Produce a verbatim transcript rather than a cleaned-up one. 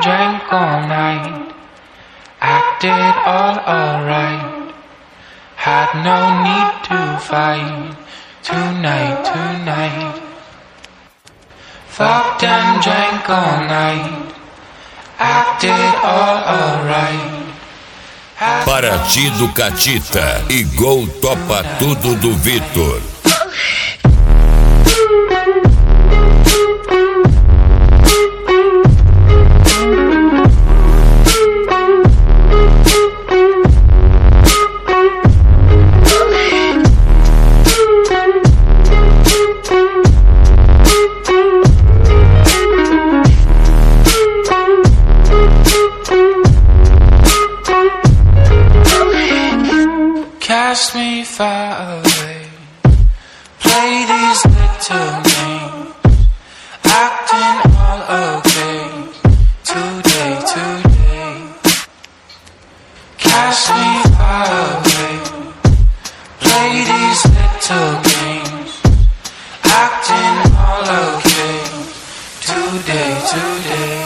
drank all night, acted all alright, had no need to fight, tonight, tonight. Fucked and drank all night, acted all alright. Paraty do Catita e Gol Topa Tudo do Vitor. Cast me far away, play these little games, acting all okay, today, today. Cast me far away, play these little games, acting all okay, today, today.